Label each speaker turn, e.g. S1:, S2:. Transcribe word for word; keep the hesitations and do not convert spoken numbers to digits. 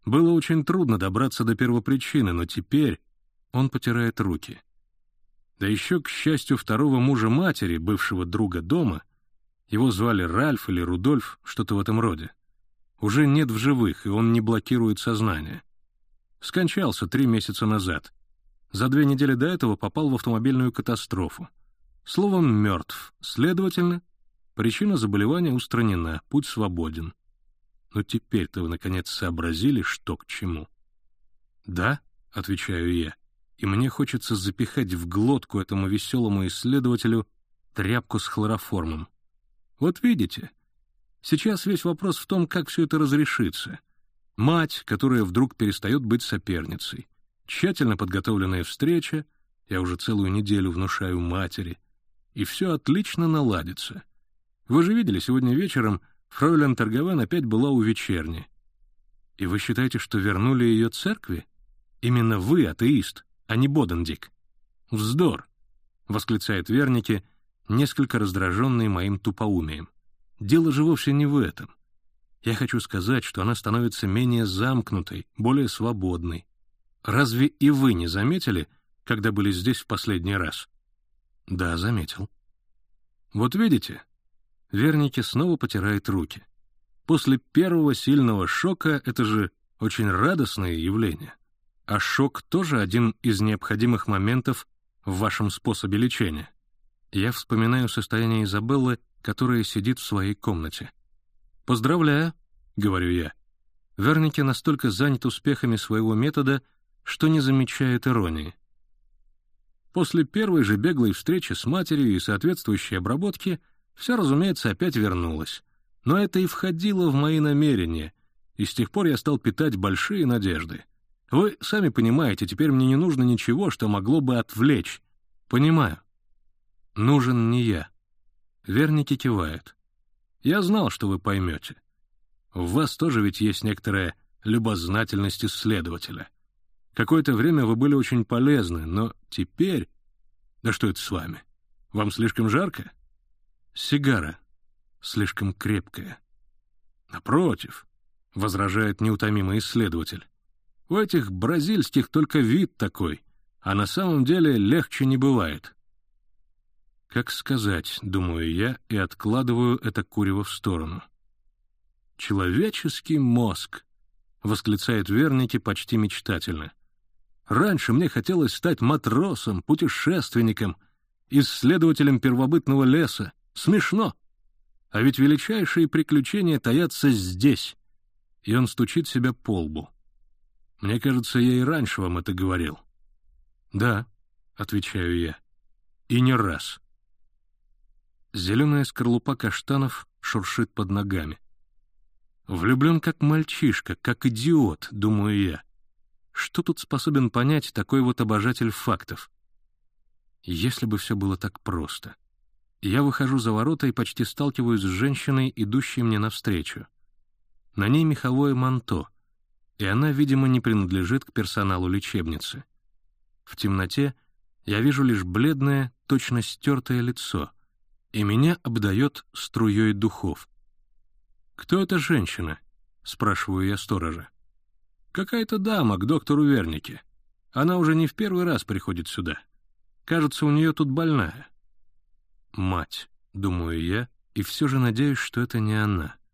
S1: Было очень трудно добраться до первопричины, но теперь он потирает руки. Да еще, к счастью, второго мужа матери, бывшего друга дома, его звали Ральф или Рудольф, что-то в этом роде, уже нет в живых, и он не блокирует сознание. Скончался три месяца назад. За две недели до этого попал в автомобильную катастрофу. Словом, мертв. Следовательно, причина заболевания устранена, путь свободен. Но теперь-то вы, наконец, сообразили, что к чему. «Да», — отвечаю я, и мне хочется запихать в глотку этому веселому исследователю тряпку с хлороформом. Вот видите, сейчас весь вопрос в том, как все это разрешится. Мать, которая вдруг перестает быть соперницей. Тщательно подготовленная встреча, я уже целую неделю внушаю матери, и все отлично наладится. Вы же видели, сегодня вечером фройлен Торговен опять была у вечерни. И вы считаете, что вернули ее церкви? Именно вы, атеист, а не Бодендик. Вздор! — восклицает Вернике, несколько раздраженный моим тупоумием. Дело же вовсе не в этом. Я хочу сказать, что она становится менее замкнутой, более свободной. Разве и вы не заметили, когда были здесь в последний раз? Да, заметил. Вот видите, Вернике снова потирает руки. После первого сильного шока это же очень радостное явление. А шок тоже один из необходимых моментов в вашем способе лечения. Я вспоминаю состояние Изабеллы, которая сидит в своей комнате. «Поздравляю», — говорю я. Вернике настолько занят успехами своего метода, что не замечает иронии. После первой же беглой встречи с матерью и соответствующей обработки все, разумеется, опять вернулось. Но это и входило в мои намерения, и с тех пор я стал питать большие надежды. Вы сами понимаете, теперь мне не нужно ничего, что могло бы отвлечь. Понимаю. Нужен не я. Вернике кивает. Я знал, что вы поймете. В вас тоже ведь есть некоторая любознательность исследователя. Какое-то время вы были очень полезны, но теперь... Да что это с вами? Вам слишком жарко? Сигара слишком крепкая. Напротив, возражает неутомимый исследователь. У этих бразильских только вид такой, а на самом деле легче не бывает. Как сказать, думаю я, и откладываю это курево в сторону. «Человеческий мозг!» — восклицает Вернике почти мечтательно. «Раньше мне хотелось стать матросом, путешественником, исследователем первобытного леса. Смешно! А ведь величайшие приключения таятся здесь!» И он стучит себя по лбу. «Мне кажется, я и раньше вам это говорил». «Да», — отвечаю я, — «и не раз». Зеленая скорлупа каштанов шуршит под ногами. Влюблен как мальчишка, как идиот, думаю я. Что тут способен понять такой вот обожатель фактов? Если бы все было так просто. Я выхожу за ворота и почти сталкиваюсь с женщиной, идущей мне навстречу. На ней меховое манто, и она, видимо, не принадлежит к персоналу лечебницы. В темноте я вижу лишь бледное, точно стертое лицо, и меня обдает струей духов. «Кто эта женщина?» — спрашиваю я сторожа. «Какая-то дама к доктору Вернике. Она уже не в первый раз приходит сюда. Кажется, у нее тут больная». «Мать», — думаю я, и все же надеюсь, что это не она.